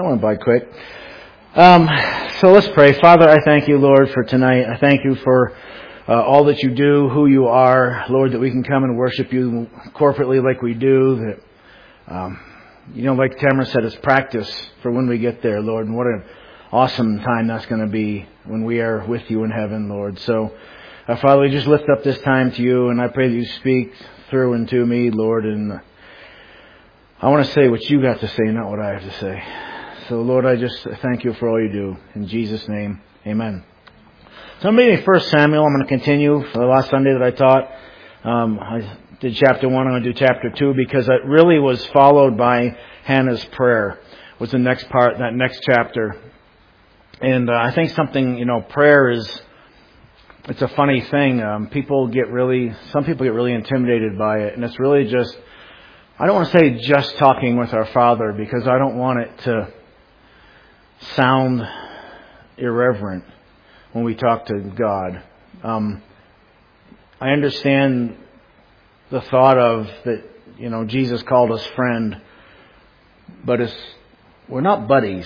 I went by quick. So let's pray. Father, I thank you, Lord, for tonight. I thank you for all that you do, who you are, Lord, that we can come and worship you corporately like we do. That, like Tamara said, it's practice for when we get there, Lord. And what an awesome time that's going to be when we are with you in heaven, Lord. So, Father, we just lift up this time to you, and I pray that you speak through and to me, Lord. And I want to say what you got to say, not what I have to say. So, Lord, I just thank you for all you do. In Jesus' name, amen. So I'm reading 1 Samuel. I'm going to continue for the last Sunday that I taught. I did chapter 1. I'm going to do chapter 2 because it really was followed by Hannah's prayer, was the next part, that next chapter. And I think prayer is, it's a funny thing. Some people get really intimidated by it. And it's really just, I don't want to say just talking with our Father because I don't want it to sound irreverent when we talk to God. I understand the thought of that, Jesus called us friend, but we're not buddies.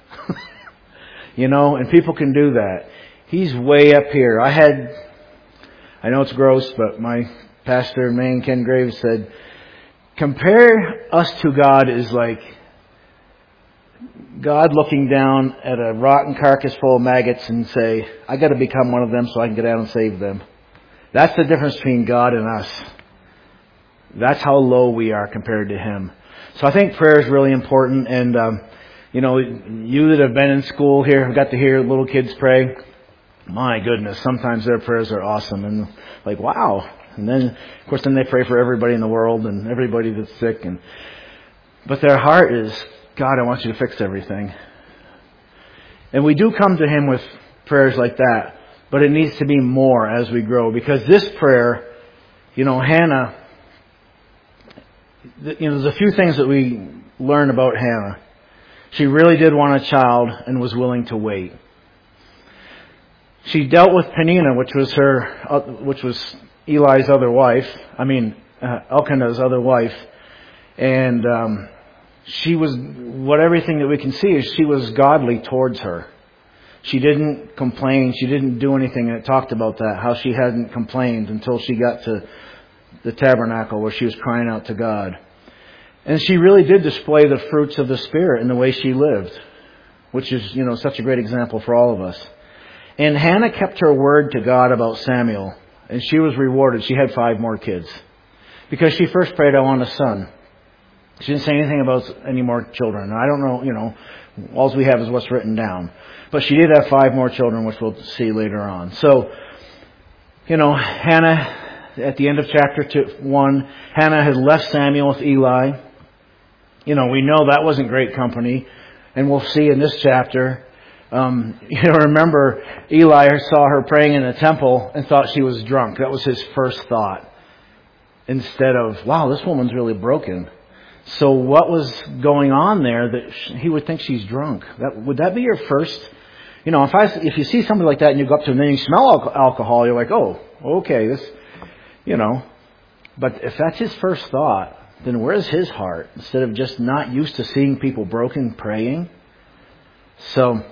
And people can do that. He's way up here. I know it's gross, but my pastor in Maine, Ken Graves, said, compare us to God is like God looking down at a rotten carcass full of maggots and say, I got to become one of them so I can get out and save them. That's the difference between God and us. That's how low we are compared to Him. So I think prayer is really important. And, you that have been in school here have got to hear little kids pray. My goodness, sometimes their prayers are awesome. And like, wow. And then, of course, they pray for everybody in the world and everybody that's sick. But their heart is, God, I want you to fix everything. And we do come to Him with prayers like that, but it needs to be more as we grow. Because this prayer, Hannah, there's a few things that we learn about Hannah. She really did want a child and was willing to wait. She dealt with Peninnah, which was Eli's other wife. Elkanah's other wife. And everything that we can see is she was godly towards her. She didn't complain. She didn't do anything. And it talked about that, how she hadn't complained until she got to the tabernacle where she was crying out to God. And she really did display the fruits of the Spirit in the way she lived, which is, such a great example for all of us. And Hannah kept her word to God about Samuel, and she was rewarded. She had 5 more kids because she first prayed, I want a son. She didn't say anything about any more children. I don't know, all we have is what's written down. But she did have 5 more children, which we'll see later on. So, Hannah, at the end of chapter 1, Hannah had left Samuel with Eli. We know that wasn't great company. And we'll see in this chapter, remember Eli saw her praying in the temple and thought she was drunk. That was his first thought. Instead of, wow, this woman's really broken. So what was going on there that he would think she's drunk? Would that be your first? If you see somebody like that and you go up to them and you smell alcohol, you're like, oh, okay, this, But if that's his first thought, then where's his heart? Instead of just not used to seeing people broken praying. So,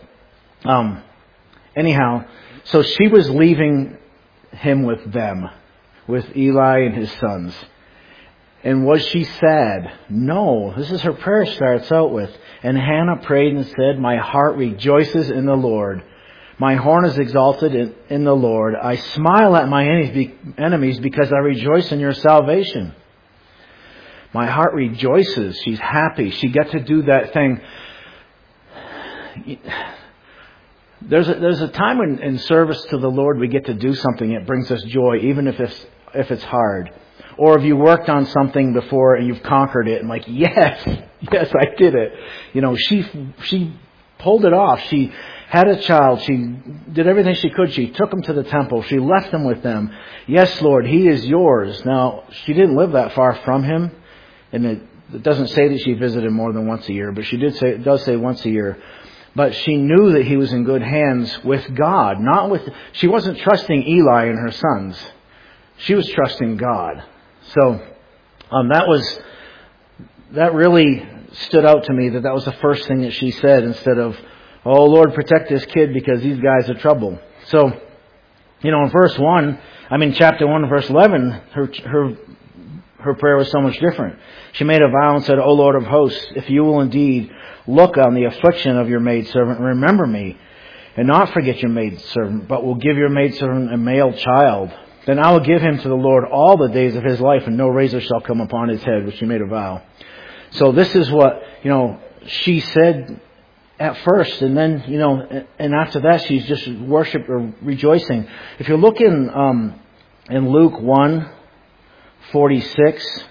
so she was leaving him with them, with Eli and his sons. And was she sad? No. This is her prayer starts out with. And Hannah prayed and said, my heart rejoices in the Lord. My horn is exalted in the Lord. I smile at my enemies because I rejoice in your salvation. My heart rejoices. She's happy. She got to do that thing. There's a time when in service to the Lord we get to do something that brings us joy, even if it's hard. Or if you worked on something before and you've conquered it and like, yes, I did it. She pulled it off. She had a child. She did everything she could. She took him to the temple. She left him with them. Yes, Lord, he is yours. Now, she didn't live that far from him. And it doesn't say that she visited him more than once a year, but it does say once a year. But she knew that he was in good hands with God, she wasn't trusting Eli and her sons. She was trusting God. So, that really stood out to me that was the first thing that she said instead of, "Oh Lord, protect this kid because these guys are trouble." So, in chapter 1, verse 11, her prayer was so much different. She made a vow and said, "O Lord of hosts, if you will indeed look on the affliction of your maidservant and remember me, and not forget your maidservant, but will give your maidservant a male child, then I will give him to the Lord all the days of his life, and no razor shall come upon his head," which she made a vow. So this is what, she said at first, and then, and after that she's just worship or rejoicing. If you look in Luke 1:46,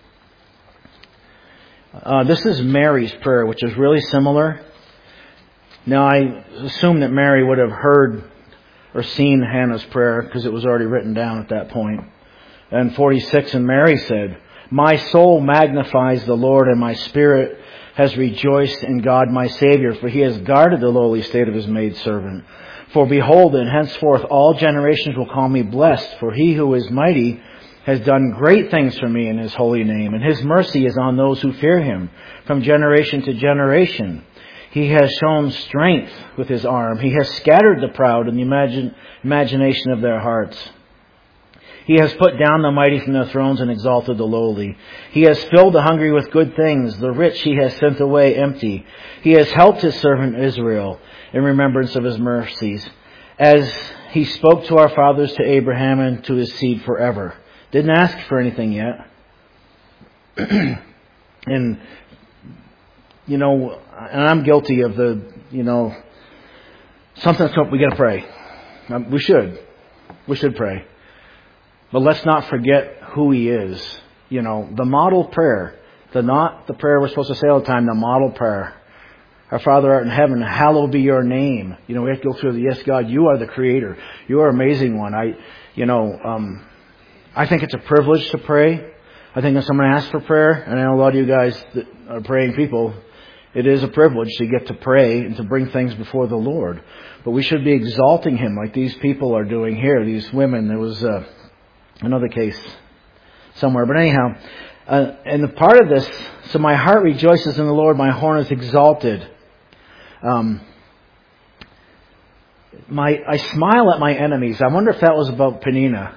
this is Mary's prayer, which is really similar. Now, I assume that Mary would have heard or seen Hannah's prayer because it was already written down at that point. And 46, and Mary said, "My soul magnifies the Lord, and my spirit has rejoiced in God my Savior, for he has guarded the lowly state of his maidservant. For behold, and henceforth all generations will call me blessed, for he who is mighty has done great things for me in his holy name, and his mercy is on those who fear him from generation to generation. He has shown strength with his arm. He has scattered the proud in the imagination of their hearts. He has put down the mighty from their thrones and exalted the lowly. He has filled the hungry with good things. The rich he has sent away empty. He has helped his servant Israel in remembrance of his mercies, as he spoke to our fathers, to Abraham, and to his seed forever." Didn't ask for anything yet. And I'm guilty of something's up, we gotta pray. We should pray. But let's not forget who he is. The model prayer, not the prayer we're supposed to say all the time, the model prayer. Our Father art in heaven, hallowed be your name. We have to go through yes, God, you are the creator. You are an amazing one. I think it's a privilege to pray. I think when someone asks for prayer, and I know a lot of you guys that are praying people, it is a privilege to get to pray and to bring things before the Lord. But we should be exalting him like these people are doing here, these women. There was another case somewhere. But anyhow, and the part of this, so my heart rejoices in the Lord, my horn is exalted. I smile at my enemies. I wonder if that was about Penina.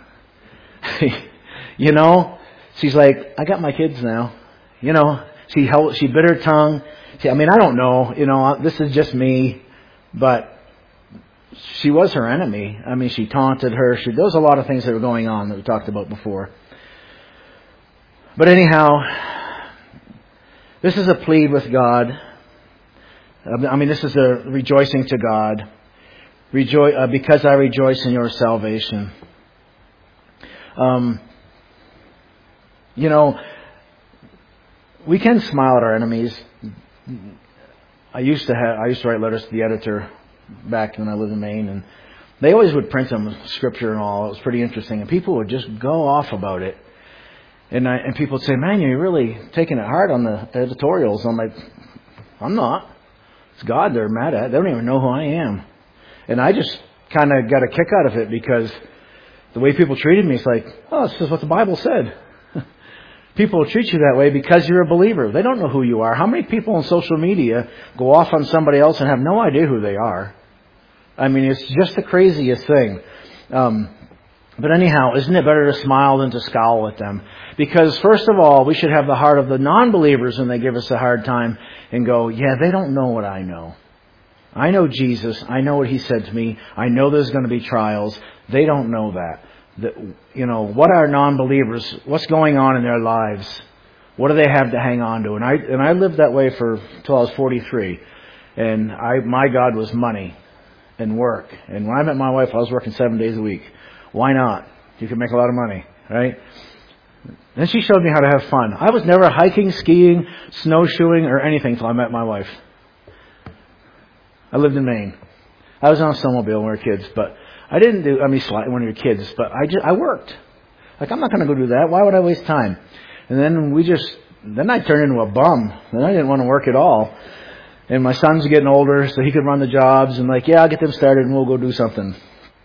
She's like, I got my kids now. She bit her tongue. I don't know. This is just me. But she was her enemy. She taunted her. There was a lot of things that were going on that we talked about before. But anyhow, this is a plead with God. This is a rejoicing to God. Because I rejoice in your salvation. We can smile at our enemies. I used to write letters to the editor back when I lived in Maine, and they always would print them with scripture and all. It was pretty interesting, and people would just go off about it. And people would say, "Man, you're really taking it hard on the editorials." I'm like, "I'm not. It's God they're mad at. They don't even know who I am." And I just kind of got a kick out of it because the way people treated me, it's like, "Oh, this is what the Bible said." People will treat you that way because you're a believer. They don't know who you are. How many people on social media go off on somebody else and have no idea who they are? It's just the craziest thing. But anyhow, isn't it better to smile than to scowl at them? Because first of all, we should have the heart of the non-believers when they give us a hard time and go, "Yeah, they don't know what I know. I know Jesus. I know what he said to me. I know there's going to be trials. They don't know that. What are non-believers? What's going on in their lives? What do they have to hang on to?" And I lived that way till I was 43. And my God was money and work. And when I met my wife, I was working 7 days a week. Why not? You can make a lot of money, right? Then she showed me how to have fun. I was never hiking, skiing, snowshoeing, or anything till I met my wife. I lived in Maine. I was on a snowmobile when we were kids, but I didn't do, when we were kids, but I worked. I'm not going to go do that. Why would I waste time? And then I turned into a bum. Then I didn't want to work at all. And my son's getting older, so he could run the jobs, and I'll get them started and we'll go do something.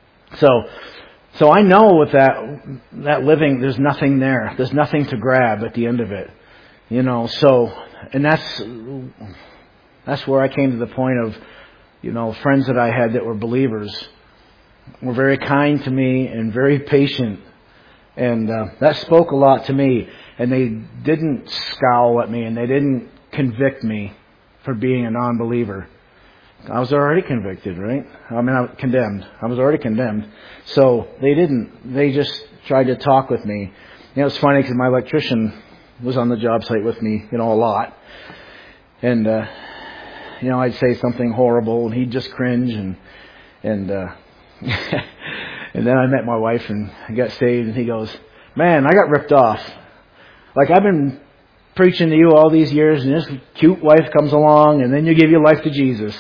So I know with that living, there's nothing there. There's nothing to grab at the end of it. And that's where I came to the point of, friends that I had that were believers were very kind to me and very patient. And that spoke a lot to me. And they didn't scowl at me and they didn't convict me for being a non-believer. I was already convicted, right? I was condemned. I was already condemned. So they didn't. They just tried to talk with me. It's funny because my electrician was on the job site with me, a lot. And, I'd say something horrible and he'd just cringe and and then I met my wife and I got saved and he goes, "Man, I got ripped off. Like I've been preaching to you all these years and this cute wife comes along and then you give your life to Jesus,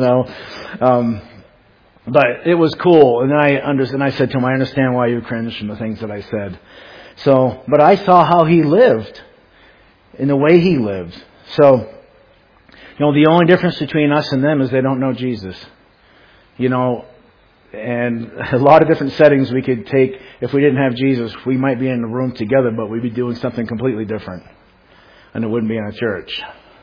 But it was cool. And then I said to him, I understand why you cringed from the things that I said. But I saw how he lived in the way he lived. So, the only difference between us and them is they don't know Jesus. And a lot of different settings we could take. If we didn't have Jesus, we might be in the room together, but we'd be doing something completely different. And it wouldn't be in a church,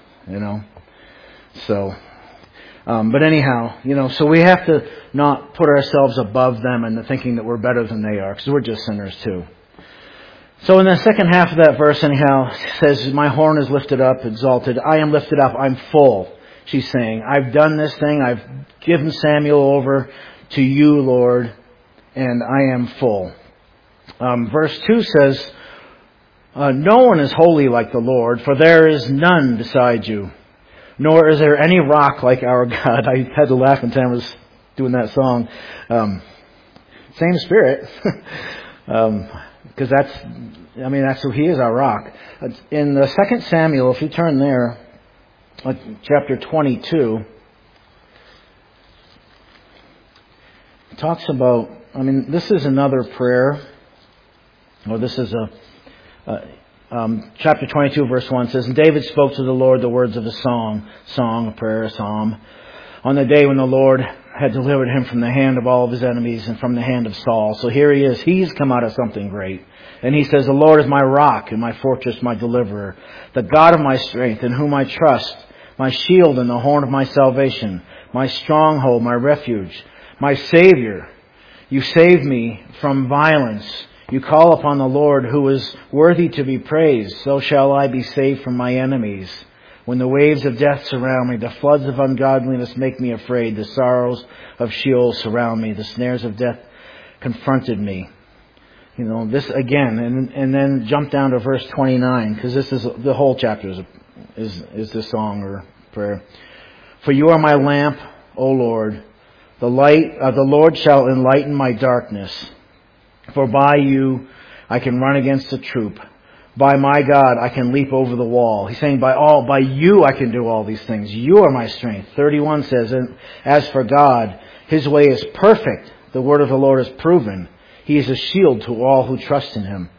So, but anyhow, so we have to not put ourselves above them and thinking that we're better than they are, because we're just sinners too. So in the second half of that verse, anyhow, it says, "My horn is lifted up, exalted. I am lifted up. I'm full." She's saying, "I've done this thing. I've given Samuel over to you, Lord, and I am full." Verse 2 says, "No one is holy like the Lord, for there is none beside you, nor is there any rock like our God." I had to laugh when Tam was doing that song. Same spirit. Because that's who he is, our rock. In the 2 Samuel, if you turn there, chapter 22, it talks about, this is another prayer, or this is chapter 22, verse 1 says, "And David spoke to the Lord the words of a song, a prayer, a psalm, on the day when the Lord had delivered him from the hand of all of his enemies and from the hand of Saul." So here he is. He's come out of something great. And he says, "The Lord is my rock and my fortress, my deliverer, the God of my strength, in whom I trust, my shield and the horn of my salvation, my stronghold, my refuge, my Savior. You save me from violence. You call upon the Lord, who is worthy to be praised. So shall I be saved from my enemies. When the waves of death surround me, the floods of ungodliness make me afraid. The sorrows of Sheol surround me. The snares of death confronted me." This again, and then jump down to verse 29, because this is the whole chapter is this song or prayer. "For you are my lamp, O Lord. The Lord shall enlighten my darkness. For by you I can run against a troop. By my God I can leap over the wall." He's saying, by you I can do all these things. You are my strength. 31 says, "And as for God, his way is perfect. The word of the Lord is proven. He is a shield to all who trust in him."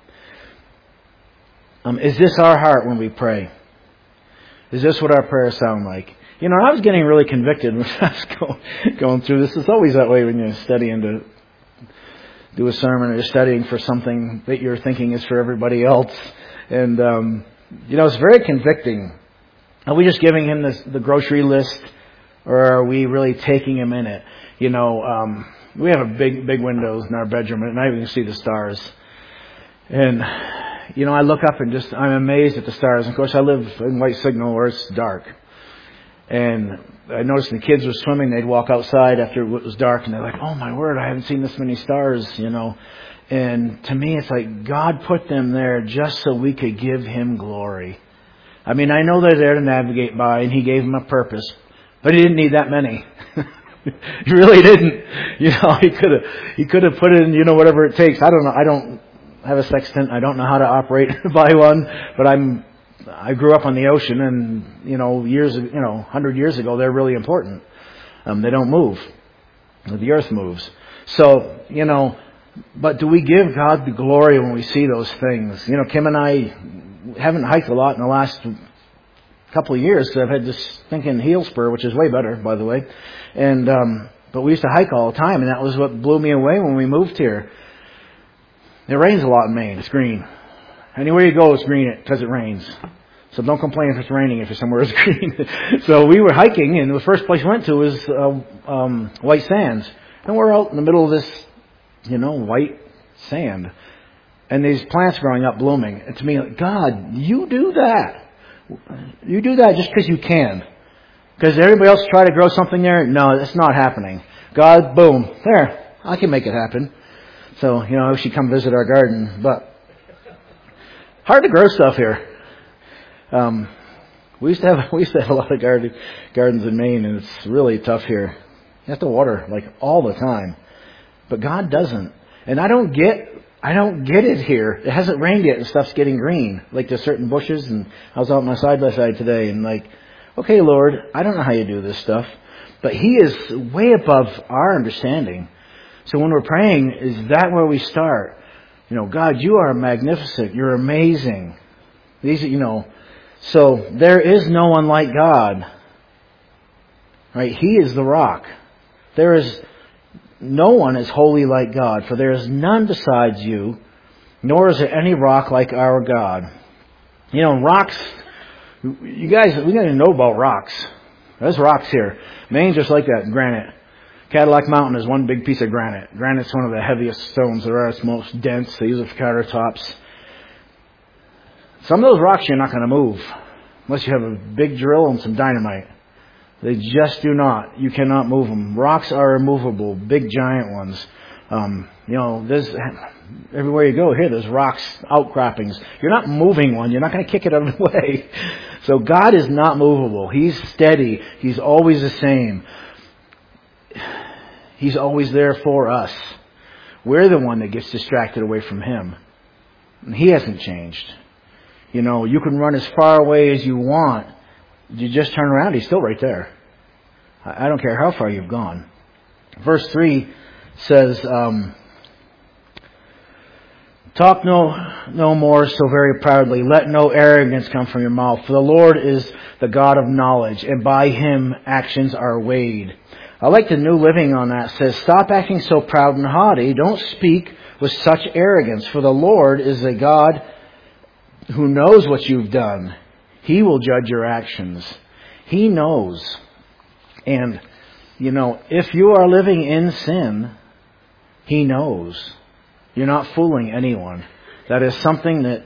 Is this our heart when we pray? Is this what our prayers sound like? I was getting really convicted when I was going through this. It's always that way when you're studying to do a sermon, or you're studying for something that you're thinking is for everybody else. And, it's very convicting. Are we just giving him the grocery list, or are we really taking him in it? We have a big windows in our bedroom, and at night we can see the stars. And, I look up and I'm amazed at the stars. Of course, I live in White Signal where it's dark. And I noticed the kids were swimming. They'd walk outside after it was dark, and they're like, "Oh my word, I haven't seen this many stars," And to me, it's like God put them there just so we could give him glory. I know they're there to navigate by, and he gave them a purpose, but he didn't need that many. He really didn't. He could have put in, whatever it takes. I don't know. I don't have a sextant. I don't know how to operate by one, but I grew up on the ocean, and 100 years ago, they're really important. They don't move. The earth moves. So, but do we give God the glory when we see those things? Kim and I haven't hiked a lot in the last couple of years, because I've had this stinking heel spur, which is way better, by the way. And but we used to hike all the time, and that was what blew me away when we moved here. It rains a lot in Maine. It's green. Anywhere you go, it's green because it rains. So don't complain if it's raining if you're somewhere it's green. So we were hiking, and the first place we went to was White Sands. And we're out in the middle of this, white sand. And these plants growing up blooming. And to me, like, God, you do that. You do that just because you can. Because everybody else try to grow something there? No, it's not happening. God, boom, there, I can make it happen. So, I should come visit our garden. But hard to grow stuff here. We used to have a lot of gardens in Maine, and it's really tough here. You have to water like all the time, but God doesn't. And I don't get it here. It hasn't rained yet, and stuff's getting green. Like there's certain bushes, and I was out on my side by side today, and like, okay, Lord, I don't know how you do this stuff, but He is way above our understanding. So when we're praying, is that where we start? God, you are magnificent. You're amazing. These, So there is no one like God. Right? He is the rock. There is no one as holy like God, for there is none besides you, nor is there any rock like our God. Rocks, you guys, we got to know about rocks. There's rocks here. Maine's just like that, granite. Cadillac Mountain is one big piece of granite. Granite's one of the heaviest stones there are. It's most dense. They use it for countertops. Some of those rocks you're not going to move unless you have a big drill and some dynamite. They just do not. You cannot move them. Rocks are immovable, big giant ones. There's everywhere you go here, there's rocks, outcroppings. You're not moving one. You're not going to kick it out of the way. So God is not movable. He's steady. He's always the same. He's always there for us. We're the one that gets distracted away from Him. And He hasn't changed. You can run as far away as you want. You just turn around, He's still right there. I don't care how far you've gone. Verse 3 says, talk no more so very proudly. Let no arrogance come from your mouth. For the Lord is the God of knowledge, and by Him actions are weighed. I like the New Living on that. It says, stop acting so proud and haughty. Don't speak with such arrogance. For the Lord is a God who knows what you've done. He will judge your actions. He knows. And, if you are living in sin, He knows. You're not fooling anyone. That is something that,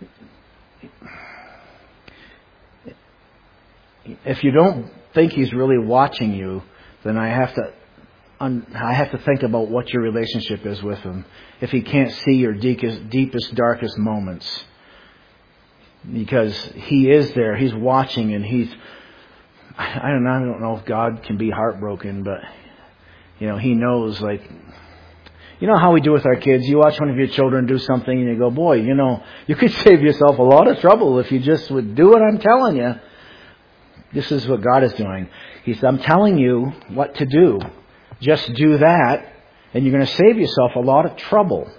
if you don't think He's really watching you, then I have to think about what your relationship is with Him. If He can't see your deepest, darkest moments. Because He is there. He's watching, and I don't know if God can be heartbroken, but, He knows, like, how we do with our kids. You watch one of your children do something and you go, boy, you could save yourself a lot of trouble if you just would do what I'm telling you. This is what God is doing. He said, I'm telling you what to do. Just do that, and you're going to save yourself a lot of trouble.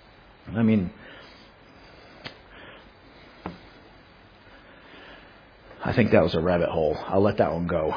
I think that was a rabbit hole. I'll let that one go.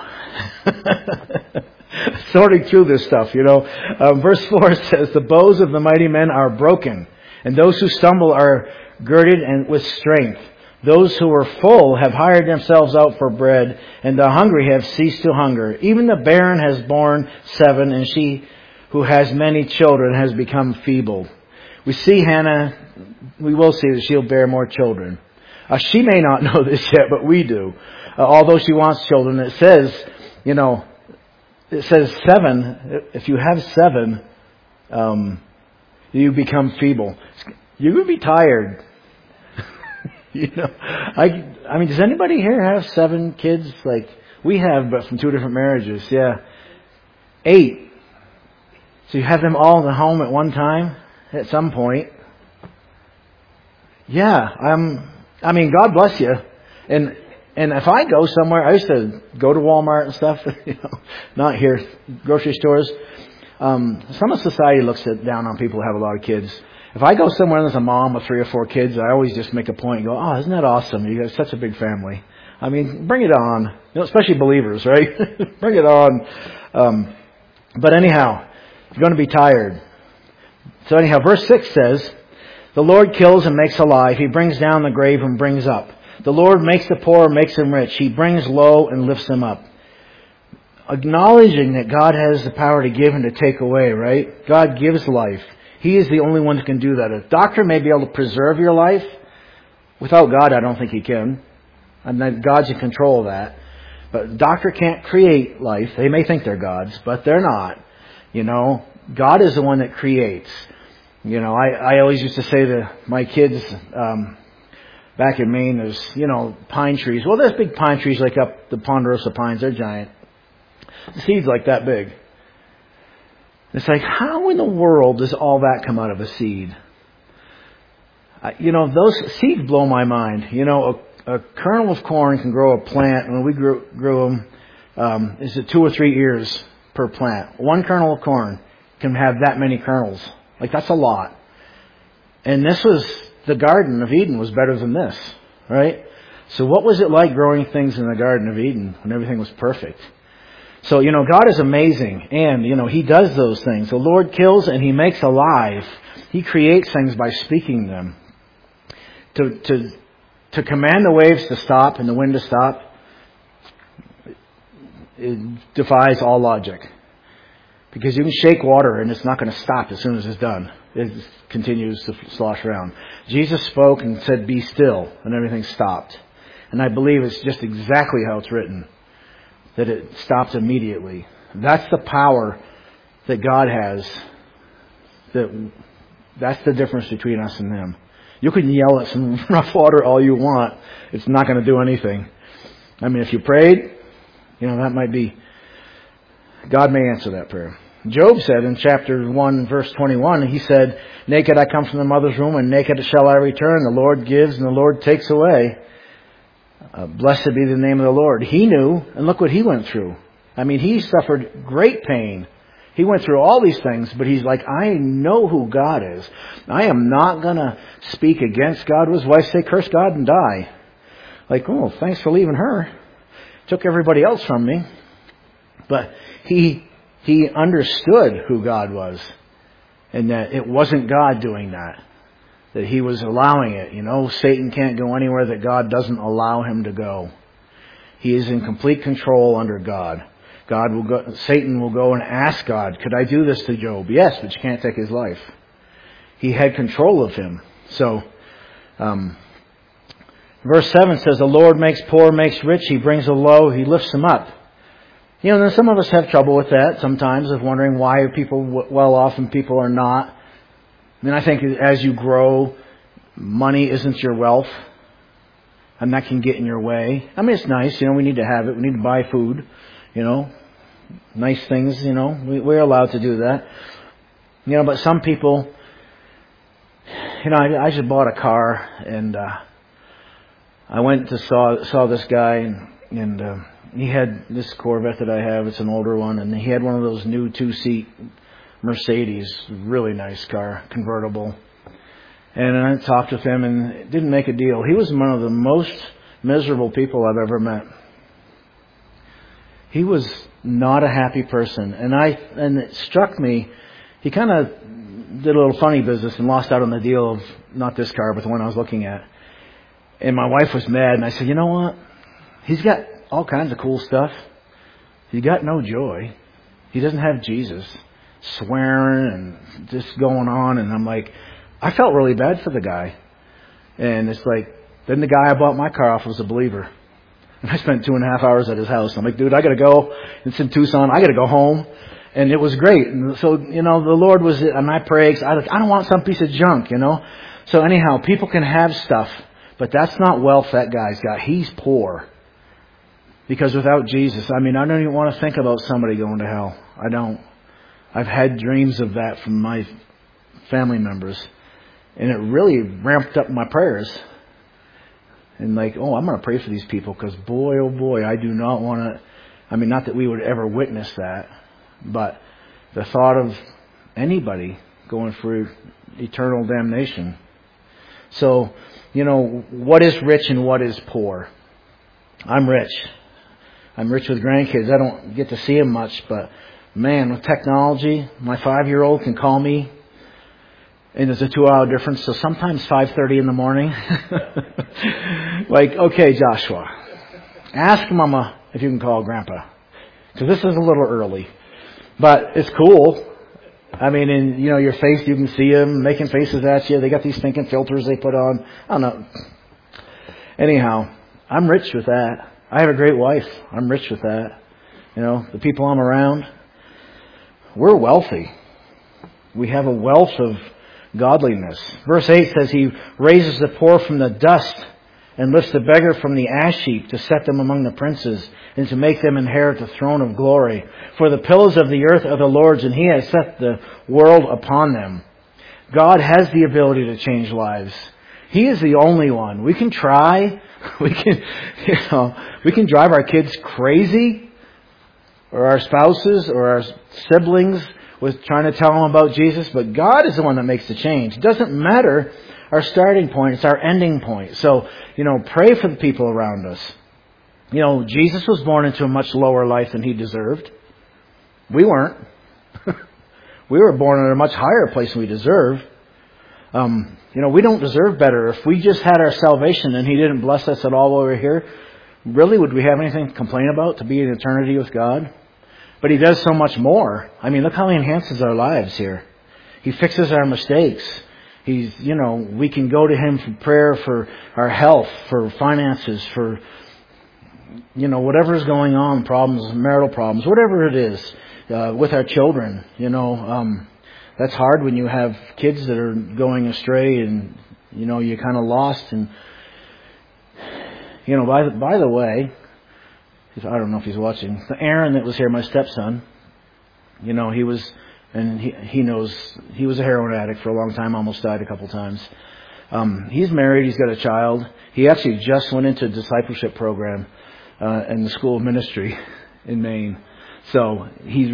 Sorting through this stuff, Verse 4 says, the bows of the mighty men are broken, and those who stumble are girded and with strength. Those who were full have hired themselves out for bread, and the hungry have ceased to hunger. Even the barren has borne 7, and she who has many children has become feeble. We see Hannah, we will see that she'll bear more children. She may not know this yet, but we do. Although she wants children, it says 7. If you have 7, you become feeble. You're going to be tired. Does anybody here have 7 kids? Like we have, but from 2 different marriages. Yeah, 8. So you have them all in the home at one time at some point. Yeah, God bless you. And if I go somewhere, I used to go to Walmart and stuff, not here, grocery stores. Some of society looks down on people who have a lot of kids. If I go somewhere and there's a mom with 3 or 4 kids, I always just make a point and go, oh, isn't that awesome? You have such a big family. Bring it on. Especially believers, right? Bring it on. But anyhow, you're going to be tired. So anyhow, verse 6 says, the Lord kills and makes alive. He brings down the grave and brings up. The Lord makes the poor, makes them rich. He brings low and lifts them up. Acknowledging that God has the power to give and to take away, right? God gives life. He is the only one who can do that. A doctor may be able to preserve your life. Without God, I don't think he can. And God's in control of that. But a doctor can't create life. They may think they're gods, but they're not. God is the one that creates. I always used to say to my kids, back in Maine, there's, pine trees. Well, there's big pine trees like up the Ponderosa pines. They're giant. The seed's like that big. It's like, how in the world does all that come out of a seed? Those seeds blow my mind. A kernel of corn can grow a plant. When we grew them, is it 2 or 3 ears per plant? One kernel of corn can have that many kernels. Like, that's a lot. And the Garden of Eden was better than this, right? So what was it like growing things in the Garden of Eden when everything was perfect? So, God is amazing, and, He does those things. The Lord kills and He makes alive. He creates things by speaking them. To command the waves to stop and the wind to stop, it defies all logic. Because you can shake water and it's not going to stop as soon as it's done. It continues to slosh around. Jesus spoke and said, "Be still," and everything stopped. And I believe it's just exactly how it's written, that it stops immediately. That's the power that God has. That's the difference between us and them. You can yell at some rough water all you want. It's not going to do anything. I mean, if you prayed, that might be... God may answer that prayer. Job said in chapter 1, verse 21, he said, "Naked I come from the mother's womb, and naked shall I return. The Lord gives, and the Lord takes away. Blessed be the name of the Lord." He knew, and look what he went through. I mean, he suffered great pain. He went through all these things, but he's like, I know who God is. I am not going to speak against God. His wife say, "Curse God and die." Like, oh, thanks for leaving her. Took everybody else from me. But he understood who God was, and that it wasn't God doing that. That he was allowing it. Satan can't go anywhere that God doesn't allow him to go. He is in complete control under God. Satan will go and ask God, "Could I do this to Job?" Yes, but you can't take his life. He had control of him. So, verse 7 says, "The Lord makes poor, makes rich. He brings the low, He lifts them up." Then some of us have trouble with that sometimes, of wondering why are people well off and people are not. I think as you grow, money isn't your wealth, and that can get in your way. It's nice, we need to have it. We need to buy food, nice things, we're allowed to do that. But some people, I just bought a car, and I went to saw this guy, and he had this Corvette that I have. It's an older one, and he had one of those new 2-seat Mercedes, really nice car, convertible. And I talked with him and didn't make a deal. He was one of the most miserable people I've ever met. He was not a happy person. And it struck me, he kind of did a little funny business and lost out on the deal of not this car, but the one I was looking at. And my wife was mad, and I said, "You know what? He's got all kinds of cool stuff. He's got no joy. He doesn't have Jesus." Swearing and just going on, and I'm like, I felt really bad for the guy. And it's like, then the guy I bought my car off was a believer, and I spent 2.5 hours at his house. I'm like, dude, I gotta go. It's in Tucson. I gotta go home. And it was great. And so, the Lord was, and I prayed, I don't want some piece of junk, So anyhow, people can have stuff, but that's not wealth that guy's got. He's poor. Because without Jesus, I don't even want to think about somebody going to hell. I don't. I've had dreams of that from my family members, and it really ramped up my prayers. And I'm going to pray for these people, because boy, oh boy, I do not want to, not that we would ever witness that, but the thought of anybody going through eternal damnation. So, what is rich and what is poor? I'm rich. I'm rich with grandkids. I don't get to see them much, but man, with technology, my 5-year-old can call me And there's a 2-hour difference, so sometimes 5:30 in the morning. Like, okay, Joshua, ask Mama if you can call Grandpa. Because this is a little early. But it's cool. I mean, in, your face, you can see them making faces at you. They got these thinking filters they put on. I don't know. Anyhow, I'm rich with that. I have a great wife. I'm rich with that. The people I'm around, we're wealthy. We have a wealth of godliness. Verse 8 says, He raises the poor from the dust and lifts the beggar from the ash heap to set them among the princes and to make them inherit the throne of glory. For the pillars of the earth are the Lord's, and He has set the world upon them. God has the ability to change lives. He is the only one. We can try. We can drive our kids crazy, or our spouses, or our siblings, with trying to tell them about Jesus, but God is the one that makes the change. It doesn't matter our starting point, it's our ending point. So, pray for the people around us. Jesus was born into a much lower life than He deserved. We weren't. We were born in a much higher place than we deserve. We don't deserve better. If we just had our salvation and He didn't bless us at all while we were here, really would we have anything to complain about to be in eternity with God? But He does so much more. I mean, look how He enhances our lives here. He fixes our mistakes. We can go to Him for prayer, for our health, for finances, for, whatever is going on, problems, marital problems, whatever it is, with our children. That's hard when you have kids that are going astray and, you're kind of lost. And, by the way, I don't know if he's watching. Aaron that was here, my stepson, he was, and he knows, he was a heroin addict for a long time, almost died a couple times. He's married, he's got a child. He actually just went into a discipleship program in the School of Ministry in Maine. So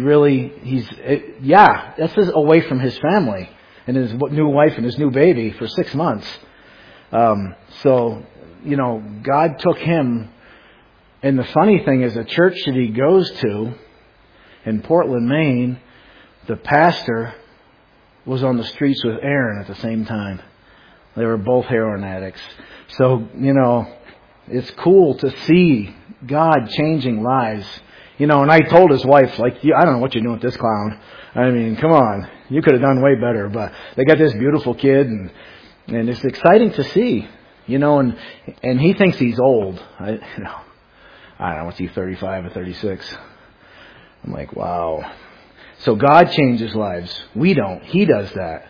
this is away from his family and his new wife and his new baby for 6 months. God took him. And the funny thing is, the church that he goes to in Portland, Maine, the pastor was on the streets with Aaron at the same time. They were both heroin addicts. So, it's cool to see God changing lives. And I told his wife, I don't know what you're doing with this clown. I mean, come on. You could have done way better. But they got this beautiful kid, and it's exciting to see. And he thinks he's old. I don't know, what's he, 35 or 36? I'm like, wow. So God changes lives. We don't. He does that.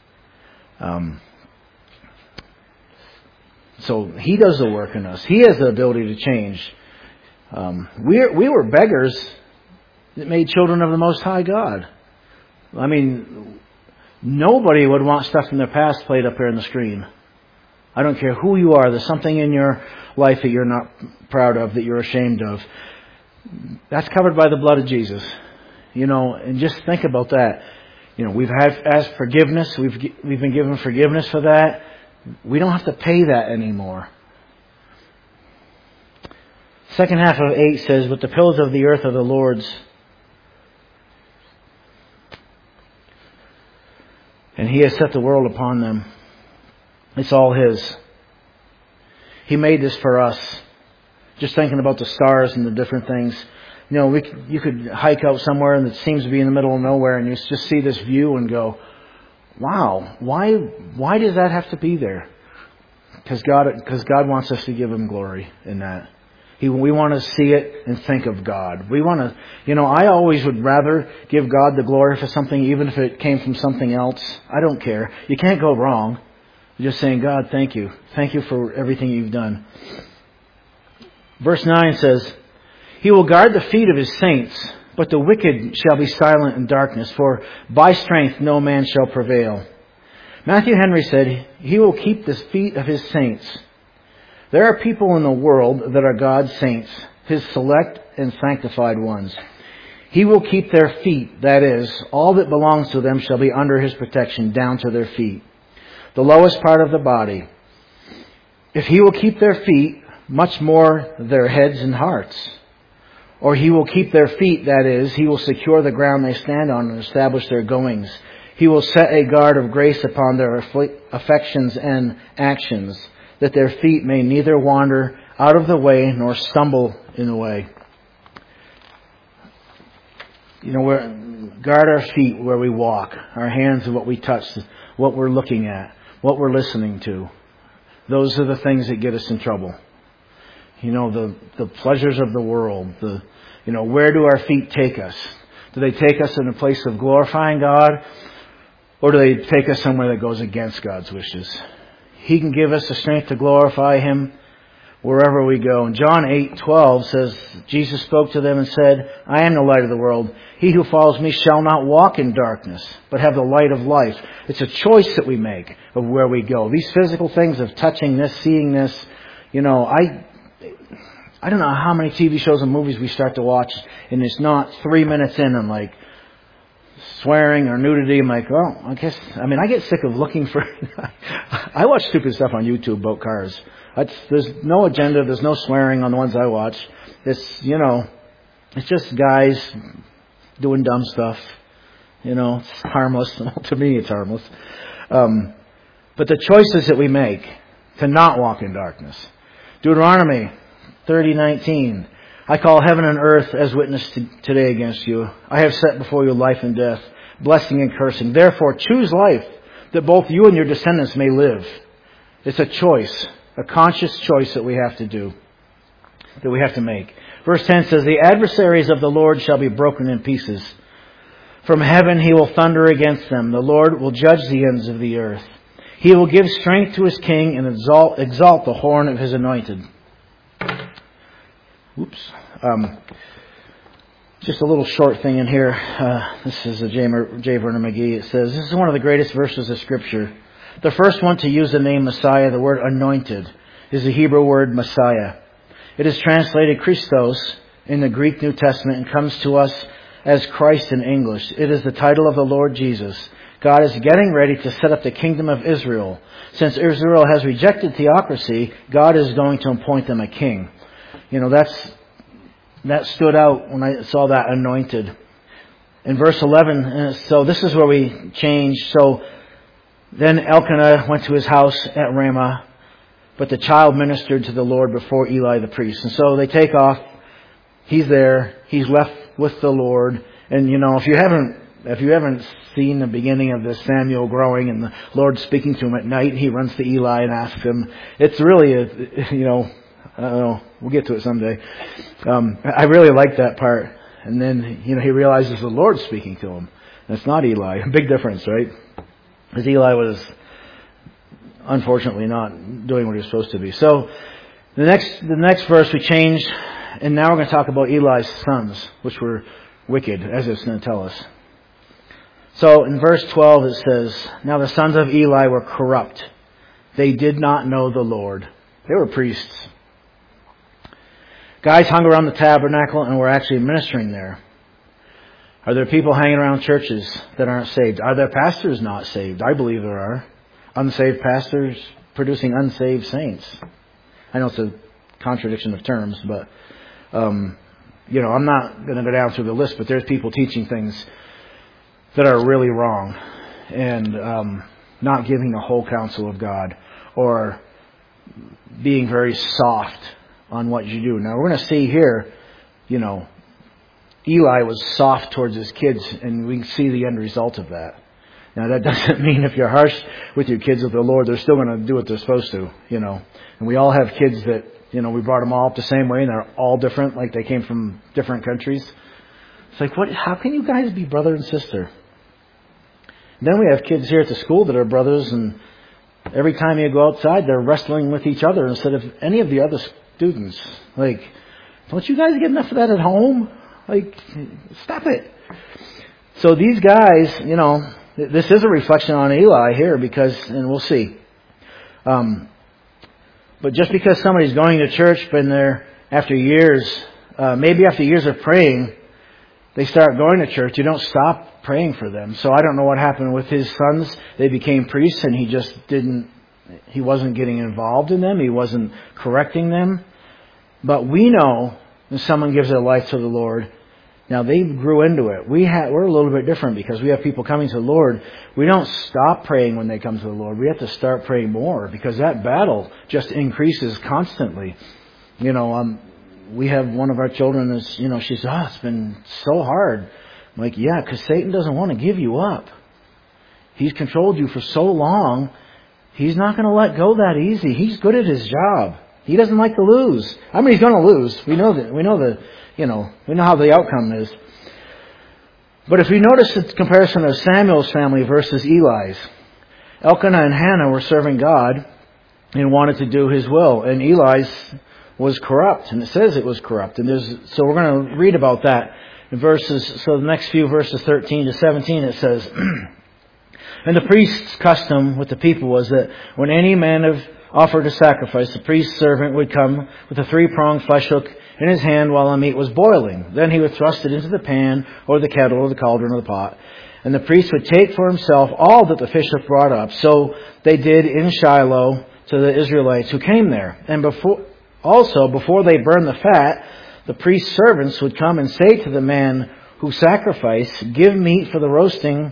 So He does the work in us. He has the ability to change. We were beggars that made children of the Most High God. I mean, nobody would want stuff from their past played up here on the screen. I don't care who you are. There's something in your life that you're not proud of, that you're ashamed of. That's covered by the blood of Jesus. And just think about that. We've asked forgiveness. We've been given forgiveness for that. We don't have to pay that anymore. Second half of 8 says, "But the pillars of the earth are the Lord's, and He has set the world upon them." It's all His. He made this for us. Just thinking about the stars and the different things. You could hike out somewhere and it seems to be in the middle of nowhere, and you just see this view and go, wow, why does that have to be there? Because God wants us to give Him glory in that. We want to see it and think of God. We want to, I always would rather give God the glory for something, even if it came from something else. I don't care. You can't go wrong. You're just saying, God, thank you. Thank you for everything You've done. Verse 9 says, "He will guard the feet of His saints, but the wicked shall be silent in darkness, for by strength no man shall prevail." Matthew Henry said, "He will keep the feet of His saints." There are people in the world that are God's saints, His select and sanctified ones. He will keep their feet, that is, all that belongs to them shall be under His protection, down to their feet, the lowest part of the body. If He will keep their feet, much more their heads and hearts. Or He will keep their feet, that is, He will secure the ground they stand on and establish their goings. He will set a guard of grace upon their affections and actions, that their feet may neither wander out of the way nor stumble in the way. Guard our feet where we walk, our hands and what we touch, what we're looking at, what we're listening to. Those are the things that get us in trouble. The pleasures of the world, where do our feet take us? Do they take us in a place of glorifying God, or do they take us somewhere that goes against God's wishes? He can give us the strength to glorify Him wherever we go. And John 8:12 says, Jesus spoke to them and said, I am the light of the world. He who follows me shall not walk in darkness, but have the light of life. It's a choice that we make of where we go. These physical things of touching this, seeing this, I don't know how many TV shows and movies we start to watch, and it's not 3 minutes in and like swearing or nudity. I'm like, I get sick of looking for... I watch stupid stuff on YouTube about cars. There's no agenda. There's no swearing on the ones I watch. It's just guys doing dumb stuff. It's harmless. To me, it's harmless. But the choices that we make to not walk in darkness. Deuteronomy 30:19. I call heaven and earth as witness today against you. I have set before you life and death, blessing and cursing. Therefore, choose life, that both you and your descendants may live. It's a choice, a conscious choice that we have to do, that we have to make. Verse 10 says, the adversaries of the Lord shall be broken in pieces. From heaven he will thunder against them. The Lord will judge the ends of the earth. He will give strength to his king and exalt the horn of his anointed. Just a little short thing in here. This is a J. Vernon McGee. It says, this is one of the greatest verses of Scripture. The first one to use the name Messiah, the word anointed, is the Hebrew word Messiah. It is translated Christos in the Greek New Testament and comes to us as Christ in English. It is the title of the Lord Jesus. God is getting ready to set up the kingdom of Israel. Since Israel has rejected theocracy, God is going to appoint them a king. That stood out when I saw that anointed. In verse 11, so this is where we change. So then Elkanah went to his house at Ramah, but the child ministered to the Lord before Eli the priest. And so they take off. He's there. He's left with the Lord. And if you haven't seen the beginning of this Samuel growing and the Lord speaking to him at night, he runs to Eli and asks him. It's really I don't know. We'll get to it someday. I really like that part. And then, he realizes the Lord's speaking to him. And it's not Eli. Big difference, right? Because Eli was unfortunately not doing what he was supposed to be. So the next verse we changed, and now we're going to talk about Eli's sons, which were wicked, as it's going to tell us. So in verse 12 it says, now the sons of Eli were corrupt. They did not know the Lord. They were priests. Guys hung around the tabernacle and were actually ministering there. Are there people hanging around churches that aren't saved? Are there pastors not saved? I believe there are. Unsaved pastors producing unsaved saints. I know it's a contradiction of terms, but, I'm not going to go down through the list, but there's people teaching things that are really wrong and not giving the whole counsel of God or being very soft on what you do. Now, we're going to see here, Eli was soft towards his kids, and we can see the end result of that. Now, that doesn't mean if you're harsh with your kids with the Lord, they're still going to do what they're supposed to, And we all have kids that, we brought them all up the same way, and they're all different, like they came from different countries. It's like, how can you guys be brother and sister? And then we have kids here at the school that are brothers, and every time you go outside, they're wrestling with each other instead of any of the other students. Like, don't you guys get enough of that at home? Like, stop it. So these guys, this is a reflection on Eli here and we'll see. But just because somebody's going to church, been there after years, maybe after years of praying, they start going to church, you don't stop praying for them. So I don't know what happened with his sons. They became priests and he wasn't getting involved in them. He wasn't correcting them. But we know when someone gives their life to the Lord, Now they grew into it. We're a little bit different because we have people coming to the Lord. We don't stop praying when they come to the Lord. We have to start praying more because that battle just increases constantly. We have one of our children is, she says, it's been so hard. I'm like, yeah, because Satan doesn't want to give you up. He's controlled you for so long. He's not going to let go that easy. He's good at his job. He doesn't like to lose. I mean, he's going to lose. We know that. We know how the outcome is. But if you notice the comparison of Samuel's family versus Eli's, Elkanah and Hannah were serving God and wanted to do His will, and Eli's was corrupt, and it says it was corrupt. And so we're going to read about that in the next few verses 13 to 17. It says, and the priest's custom with the people was that when any man offered a sacrifice, the priest's servant would come with a 3-pronged flesh hook in his hand while the meat was boiling. Then he would thrust it into the pan or the kettle or the cauldron or the pot. And the priest would take for himself all that the fish hook brought up. So they did in Shiloh to the Israelites who came there. And before they burned the fat, the priest's servants would come and say to the man who sacrificed, Give meat for roasting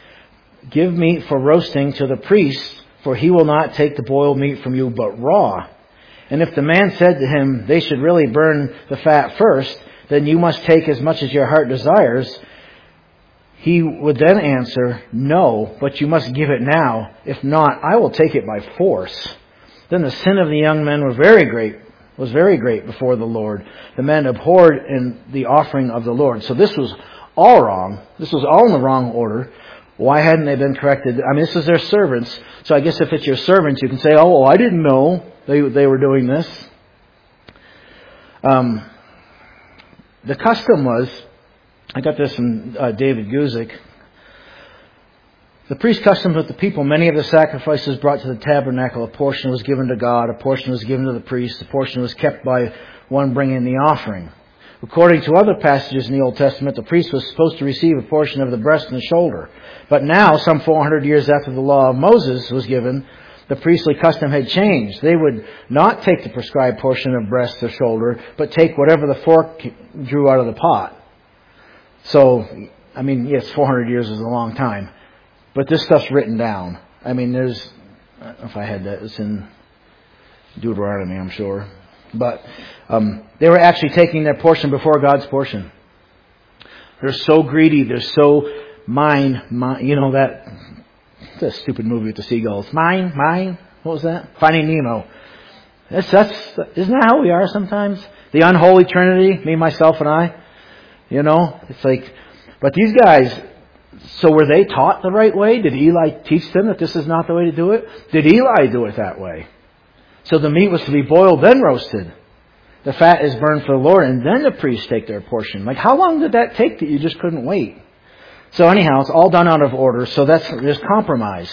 to the priest, for he will not take the boiled meat from you, but raw. And if the man said to him, They should really burn the fat first, then you must take as much as your heart desires, he would then answer, No, but you must give it now. If not, I will take it by force. Then the sin of the young men was very great before the Lord. The men abhorred in the offering of the Lord. So this was all wrong. This was all in the wrong order. Why hadn't they been corrected? I mean, this is their servants. So I guess if it's your servants, you can say, oh, well, I didn't know they were doing this. The custom was, I got this from David Guzik. The priest's custom with the people, many of the sacrifices brought to the tabernacle, a portion was given to God, a portion was given to the priest, a portion was kept by one bringing the offering. According to other passages in the Old Testament, the priest was supposed to receive a portion of the breast and the shoulder. But now, some 400 years after the law of Moses was given, the priestly custom had changed. They would not take the prescribed portion of breast or shoulder, but take whatever the fork drew out of the pot. So, I mean, yes, 400 years is a long time. But this stuff's written down. I mean, I don't know if I had that. It's in Deuteronomy, I'm sure. But they were actually taking their portion before God's portion. They're so greedy. They're so mine. You know that's a stupid movie with the seagulls. Mine. What was that? Finding Nemo. Isn't that how we are sometimes? The unholy Trinity, me, myself, and I. You know, it's like, but these guys. So were they taught the right way? Did Eli teach them that this is not the way to do it? Did Eli do it that way? So the meat was to be boiled, then roasted. The fat is burned for the Lord, and then the priests take their portion. Like, how long did that take that you just couldn't wait? So anyhow, it's all done out of order, so there's compromise.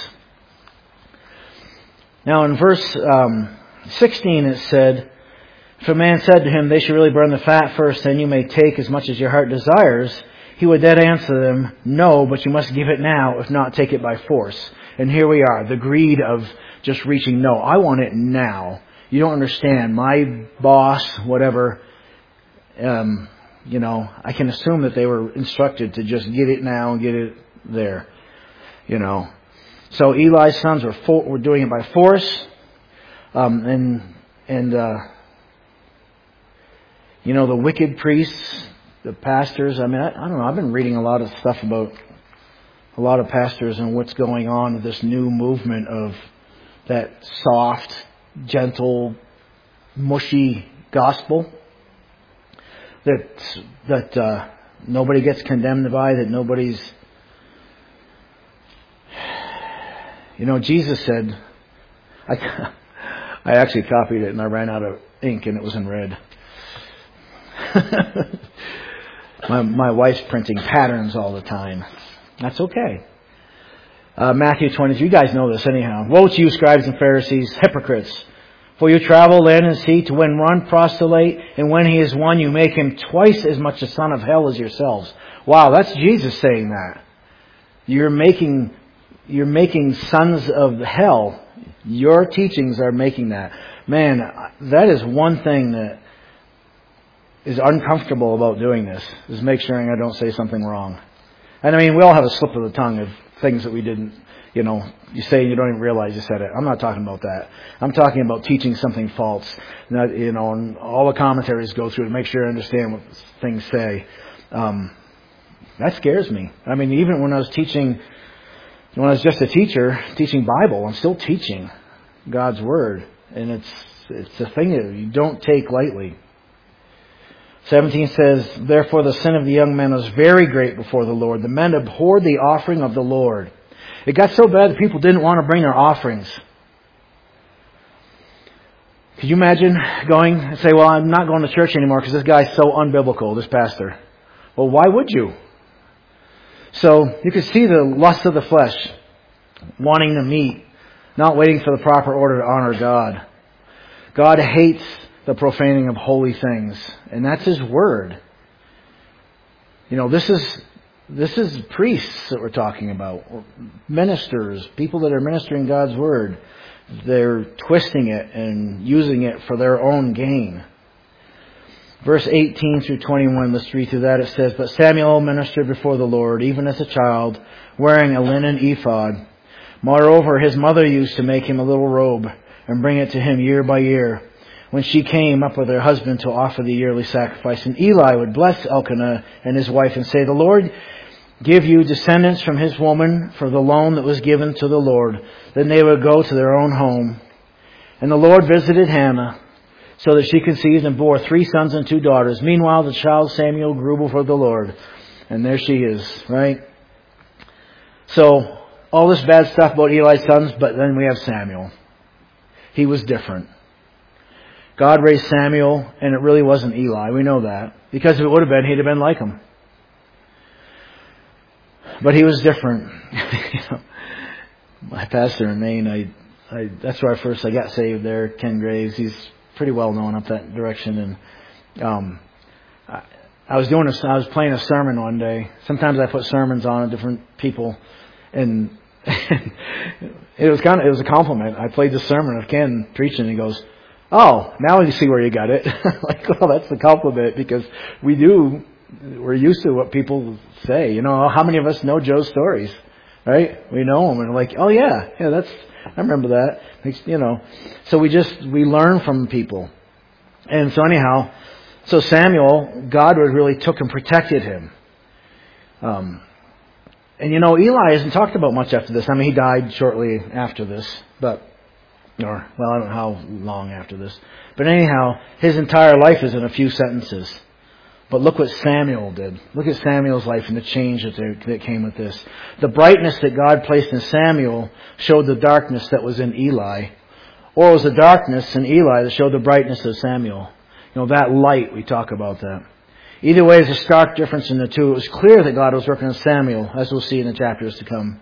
Now in verse 16 it said, if a man said to him, they should really burn the fat first, then you may take as much as your heart desires, he would then answer them, no, but you must give it now, if not take it by force. And here we are, the greed of just reaching, no, I want it now. You don't understand. My boss, whatever, I can assume that they were instructed to just get it now and get it there. So Eli's sons were doing it by force. The wicked priests, the pastors, I don't know, I've been reading a lot of stuff about a lot of pastors and what's going on with this new movement of that soft, gentle, mushy gospel that nobody gets condemned by, that nobody's... Jesus said, I actually copied it and I ran out of ink and it was in red. My wife's printing patterns all the time. That's okay. Matthew 23. You guys know this anyhow. Woe to you, scribes and Pharisees, hypocrites! For you travel land and sea to win one proselyte, and when he is won, you make him twice as much a son of hell as yourselves. Wow, that's Jesus saying that. You're making sons of hell. Your teachings are making that. Man, that is one thing that is uncomfortable about doing this is make sure I don't say something wrong. And I mean, we all have a slip of the tongue of things that we didn't, you say and you don't even realize you said it. I'm not talking about that. I'm talking about teaching something false. And all the commentaries go through to make sure I understand what things say. That scares me. I mean, even when I was just a teacher, teaching Bible, I'm still teaching God's Word. And it's a thing that you don't take lightly. 17 says, therefore the sin of the young men was very great before the Lord. The men abhorred the offering of the Lord. It got so bad that people didn't want to bring their offerings. Could you imagine going and say, well, I'm not going to church anymore because this guy's so unbiblical, this pastor. Well, why would you? So you could see the lust of the flesh, wanting to meet, not waiting for the proper order to honor God. God hates the profaning of holy things, and that's His Word. This is priests that we're talking about, or ministers, people that are ministering God's Word. They're twisting it and using it for their own gain. Verse 18 through 21, let's read through that. It says, but Samuel ministered before the Lord, even as a child, wearing a linen ephod. Moreover, his mother used to make him a little robe and bring it to him year by year, when she came up with her husband to offer the yearly sacrifice. And Eli would bless Elkanah and his wife and say, the Lord give you descendants from his woman for the loan that was given to the Lord. Then they would go to their own home. And the Lord visited Hannah, so that she conceived and bore 3 sons and 2 daughters. Meanwhile, the child Samuel grew before the Lord. And there she is, right? So, all this bad stuff about Eli's sons, but then we have Samuel. He was different. God raised Samuel, and it really wasn't Eli. We know that. Because if it would have been, he'd have been like him. But he was different. My pastor in Maine, that's where I got saved there, Ken Graves. He's pretty well known up that direction. And I was playing a sermon one day. Sometimes I put sermons on different people, and it was a compliment. I played the sermon of Ken preaching, and he goes, "Oh, now you see where you got it." Like, well, that's a compliment, because we're used to what people say. How many of us know Joe's stories, right? We know them, and we're like, oh yeah, I remember that. So we learn from people. And so anyhow, Samuel, God really took and protected him. And Eli isn't talked about much after this. I mean, he died shortly after this, I don't know how long after this. But anyhow, his entire life is in a few sentences. But look what Samuel did. Look at Samuel's life and the change that came with this. The brightness that God placed in Samuel showed the darkness that was in Eli. Or it was the darkness in Eli that showed the brightness of Samuel. That light, we talk about that. Either way, there's a stark difference in the two. It was clear that God was working on Samuel, as we'll see in the chapters to come.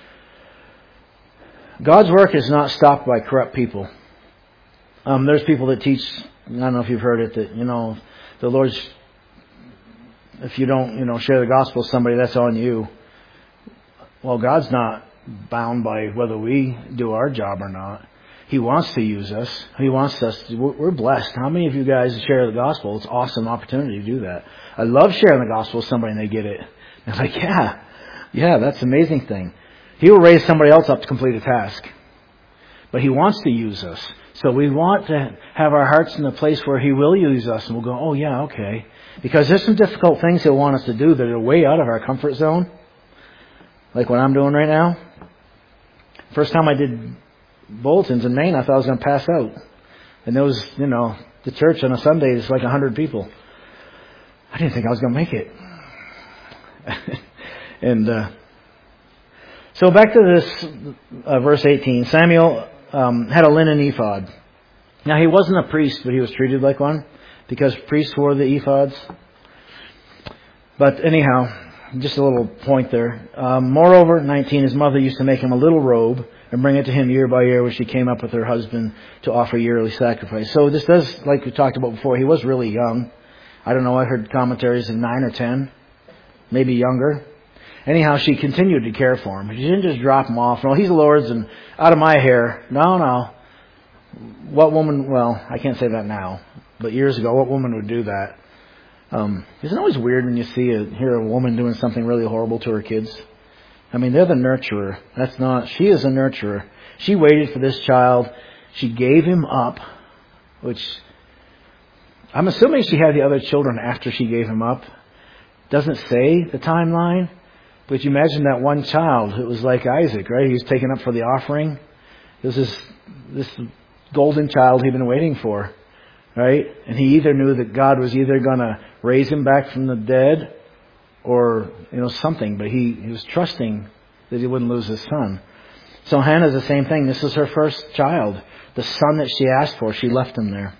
God's work is not stopped by corrupt people. There's people that teach, I don't know if you've heard it, that, the Lord's, if you don't, share the gospel with somebody, that's on you. Well, God's not bound by whether we do our job or not. He wants to use us. He wants us we're blessed. How many of you guys share the gospel? It's an awesome opportunity to do that. I love sharing the gospel with somebody and they get it. They're like, yeah, that's an amazing thing. He will raise somebody else up to complete a task. But He wants to use us. So we want to have our hearts in a place where He will use us, and we'll go, oh yeah, okay. Because there's some difficult things He'll want us to do that are way out of our comfort zone. Like what I'm doing right now. First time I did bulletins in Maine, I thought I was going to pass out. And there was, the church on a Sunday is like 100 people. I didn't think I was going to make it. And so back to this verse 18. Samuel had a linen ephod. Now he wasn't a priest, but he was treated like one, because priests wore the ephods. But anyhow, just a little point there. Moreover, 19, his mother used to make him a little robe and bring it to him year by year when she came up with her husband to offer yearly sacrifice. So this does, like we talked about before, he was really young. I don't know, I heard commentaries of 9 or 10, maybe younger. Anyhow, she continued to care for him. She didn't just drop him off. No, he's the Lord's and out of my hair. No. What woman, well, I can't say that now, but years ago, what woman would do that? Isn't it always weird when you hear a woman doing something really horrible to her kids? I mean, they're the nurturer. She is a nurturer. She waited for this child. She gave him up, which I'm assuming she had the other children after she gave him up. Doesn't say the timeline, but you imagine that one child. It was like Isaac, right? He was taken up for the offering. This is this golden child he'd been waiting for, right? And he either knew that God was either going to raise him back from the dead or, something, but he was trusting that he wouldn't lose his son. So Hannah's the same thing. This is her first child. The son that she asked for, she left him there.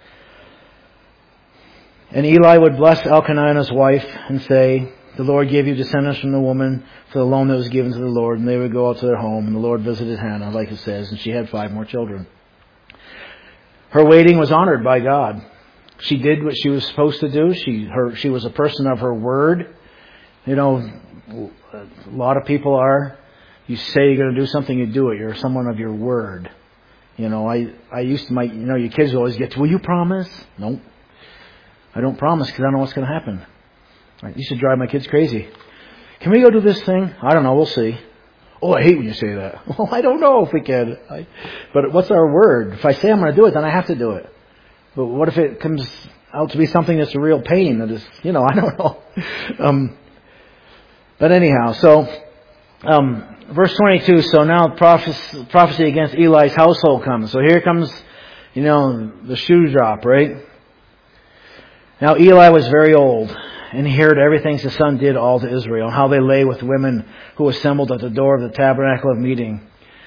And Eli would bless Elkanah and his wife and say, "The Lord gave you descendants from the woman for the loan that was given to the Lord." And they would go out to their home, and the Lord visited Hannah, like it says, and she had 5 more children. Her waiting was honored by God. She did what she was supposed to do. She was a person of her word. A lot of people are. You say you're going to do something, you do it. You're someone of your word. I used to, your kids always get to, "Will you promise?" Nope. I don't promise because I don't know what's going to happen. Right, you should drive my kids crazy. "Can we go do this thing?" "I don't know. We'll see." "Oh, I hate when you say that." "Well, I don't know if we can." But what's our word? If I say I'm going to do it, then I have to do it. But what if it comes out to be something that's a real pain? That is, I don't know. But anyhow, so verse 22. So now prophecy against Eli's household comes. So here comes, the shoe drop, right? Now Eli was very old, and he heard everything his son did all to Israel, how they lay with women who assembled at the door of the tabernacle of meeting.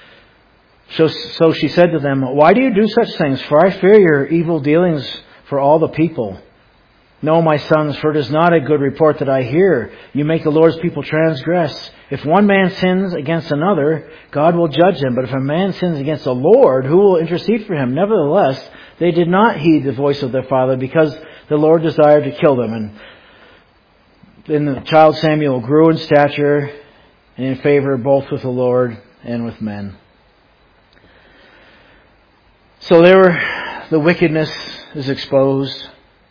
So she said to them, "Why do you do such things? For I fear your evil dealings for all the people. No, my sons, for it is not a good report that I hear. You make the Lord's people transgress. If one man sins against another, God will judge him. But if a man sins against the Lord, who will intercede for him?" Nevertheless, they did not heed the voice of their father, because the Lord desired to kill them. And then the child Samuel grew in stature and in favor both with the Lord and with men. So the wickedness is exposed.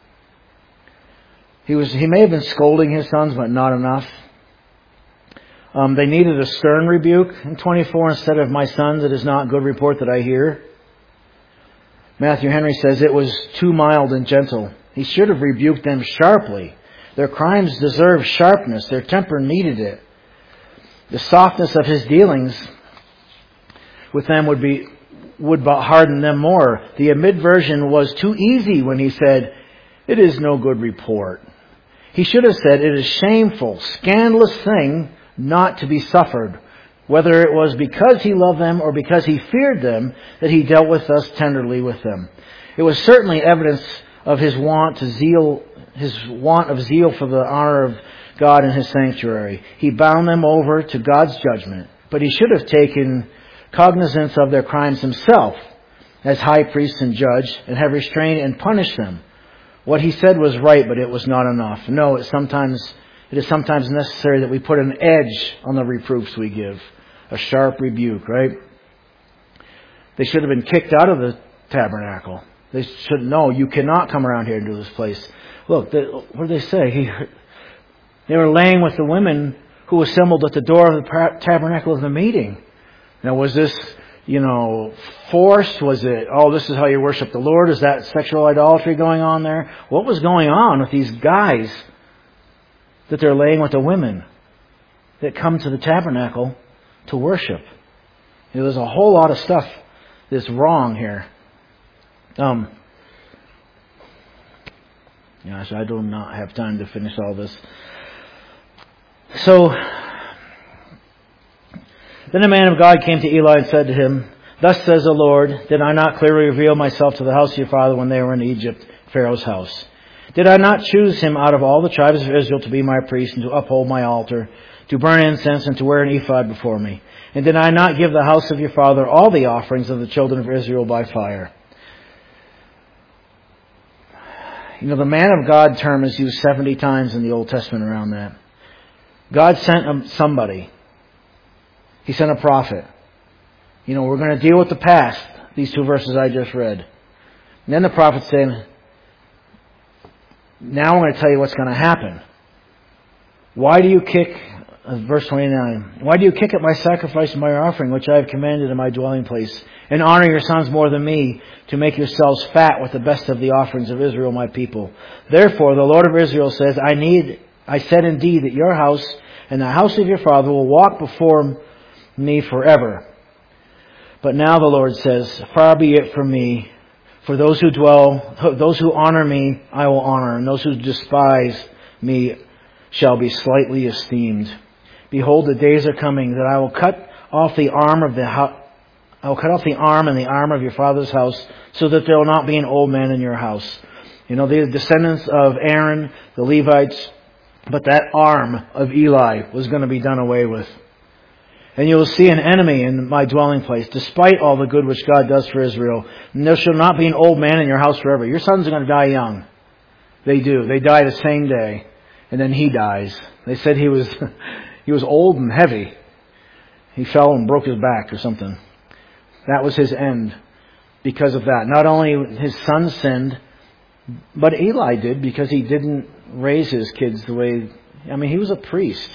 He may have been scolding his sons, but not enough. They needed a stern rebuke. In 24, instead of "My sons, it is not a good report that I hear." Matthew Henry says it was too mild and gentle. He should have rebuked them sharply. Their crimes deserved sharpness. Their temper needed it. The softness of his dealings with them would harden them more. The Amid version was too easy when he said, "It is no good report." He should have said, "It is shameful, scandalous thing not to be suffered," whether it was because he loved them or because he feared them that he dealt with us tenderly with them. It was certainly evidence of his want of zeal for the honor of God in his sanctuary. He bound them over to God's judgment, but he should have taken cognizance of their crimes himself as high priest and judge, and have restrained and punished them. What he said was right, but it was not enough. No, it is sometimes necessary that we put an edge on the reproofs we give. A sharp rebuke, right? They should have been kicked out of the tabernacle. They should know, "You cannot come around here into this place." Look, what did they say? They were laying with the women who assembled at the door of the tabernacle of the meeting. Now, was this, forced? Was it, this is how you worship the Lord? Is that sexual idolatry going on there? What was going on with these guys that they're laying with the women that come to the tabernacle to worship? There's a whole lot of stuff that's wrong here. Gosh, I do not have time to finish all this. So, then a man of God came to Eli and said to him, "Thus says the Lord, did I not clearly reveal myself to the house of your father when they were in Egypt, Pharaoh's house? Did I not choose him out of all the tribes of Israel to be my priest and to uphold my altar, to burn incense and to wear an ephod before me? And did I not give the house of your father all the offerings of the children of Israel by fire?" The man of God term is used 70 times in the Old Testament around that. God sent somebody. He sent a prophet. We're going to deal with the past, these 2 verses I just read. And then the prophet said, now I'm going to tell you what's going to happen. Why do you kick, verse 29, why do you kick at my sacrifice and my offering, which I have commanded in my dwelling place, and honor your sons more than me, to make yourselves fat with the best of the offerings of Israel, my people? Therefore, the Lord of Israel says, I said indeed that your house and the house of your father will walk before me forever. But now the Lord says, far be it from me, for those who honor me, I will honor, and those who despise me shall be slightly esteemed. Behold, the days are coming that I will cut off the arm and the arm of your father's house, so that there will not be an old man in your house. The descendants of Aaron, the Levites, but that arm of Eli was going to be done away with. And you will see an enemy in my dwelling place, despite all the good which God does for Israel. And there shall not be an old man in your house forever. Your sons are going to die young. They do. They die the same day. And then he dies. They said he was old and heavy. He fell and broke his back or something. That was his end because of that. Not only his son sinned, but Eli did, because he didn't raise his kids the way... he was a priest.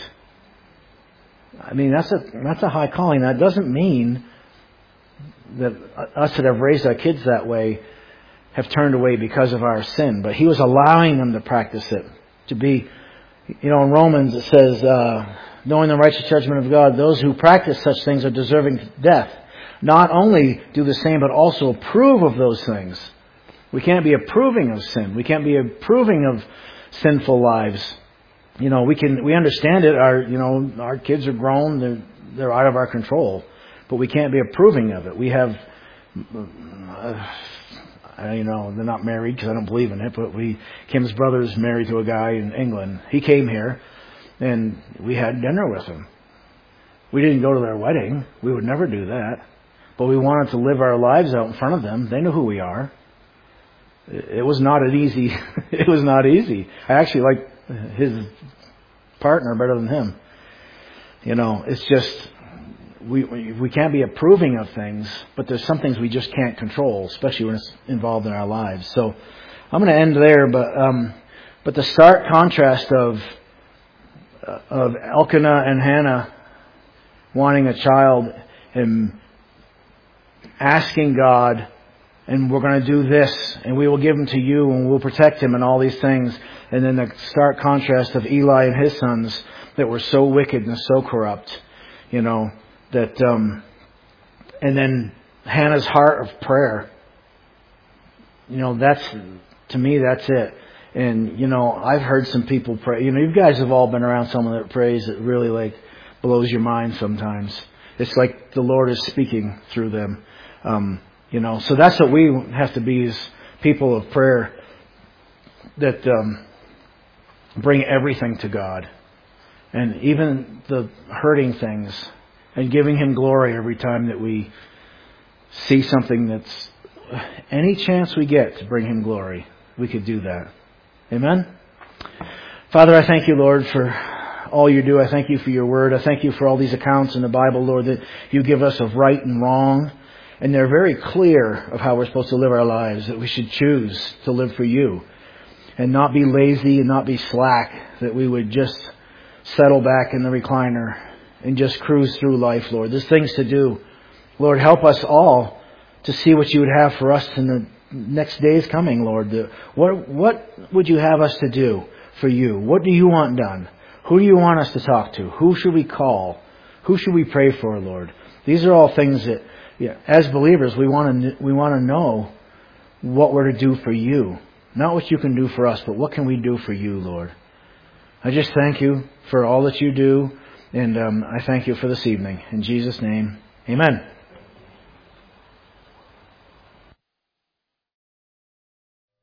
That's a high calling. That doesn't mean that us that have raised our kids that way have turned away because of our sin. But he was allowing them to practice it. To be, in Romans it says, knowing the righteous judgment of God, those who practice such things are deserving of death. Not only do the same, but also approve of those things. We can't be approving of sin. We can't be approving of sinful lives. We understand it. Our kids are grown. They're out of our control, but we can't be approving of it. We have, they're not married because I don't believe in it, but Kim's brother's married to a guy in England. He came here and we had dinner with him. We didn't go to their wedding. We would never do that, but we wanted to live our lives out in front of them. They know who we are. It was not an easy, it was not easy. I actually like his partner better than him. It's just, we can't be approving of things, but there's some things we just can't control, especially when it's involved in our lives. So I'm going to end there, but the stark contrast of Elkanah and Hannah wanting a child and asking God, and we're going to do this, and we will give him to you, and we'll protect him, and all these things. And then the stark contrast of Eli and his sons that were so wicked and so corrupt, and then Hannah's heart of prayer. To me, that's it. And, I've heard some people pray. You guys have all been around someone that prays that really, blows your mind sometimes. It's like the Lord is speaking through them. So that's what we have to be, as people of prayer that bring everything to God. And even the hurting things, and giving him glory every time that we see something that's any chance we get to bring him glory, we could do that. Amen? Father, I thank you, Lord, for all you do. I thank you for your word. I thank you for all these accounts in the Bible, Lord, that you give us of right and wrong. And they're very clear of how we're supposed to live our lives, that we should choose to live for you and not be lazy and not be slack, that we would just settle back in the recliner and just cruise through life, Lord. There's things to do. Lord, help us all to see what you would have for us in the next days coming, Lord. What would you have us to do for you? What do you want done? Who do you want us to talk to? Who should we call? Who should we pray for, Lord? These are all things that, as believers, we want to know what we're to do for you. Not what you can do for us, but what can we do for you, Lord? I just thank you for all that you do, and I thank you for this evening. In Jesus' name, amen.